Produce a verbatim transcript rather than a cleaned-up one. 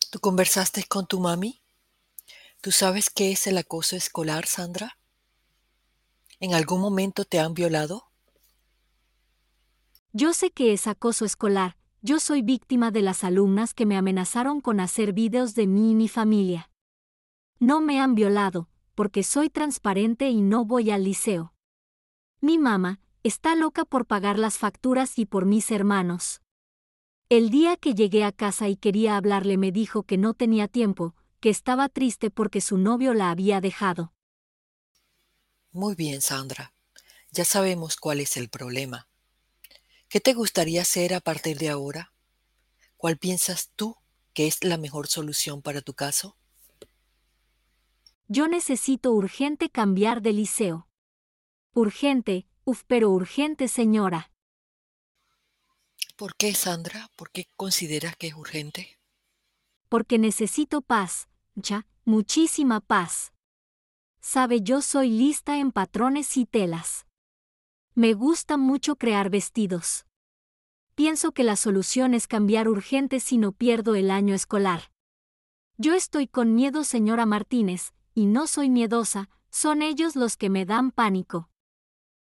¿Tú conversaste con tu mami? ¿Tú sabes qué es el acoso escolar, Sandra? ¿En algún momento te han violado? Yo sé que es acoso escolar, yo soy víctima de las alumnas que me amenazaron con hacer videos de mí y mi familia. No me han violado, porque soy transparente y no voy al liceo. Mi mamá está loca por pagar las facturas y por mis hermanos. El día que llegué a casa y quería hablarle me dijo que no tenía tiempo, que estaba triste porque su novio la había dejado. Muy bien, Sandra. Ya sabemos cuál es el problema. ¿Qué te gustaría hacer a partir de ahora? ¿Cuál piensas tú que es la mejor solución para tu caso? Yo necesito urgente cambiar de liceo. Urgente, uf, pero urgente, señora. ¿Por qué, Sandra? ¿Por qué consideras que es urgente? Porque necesito paz, ya, muchísima paz. Sabe, yo soy lista en patrones y telas. Me gusta mucho crear vestidos. Pienso que la solución es cambiar urgente si no pierdo el año escolar. Yo estoy con miedo, señora Martínez, y no soy miedosa, son ellos los que me dan pánico.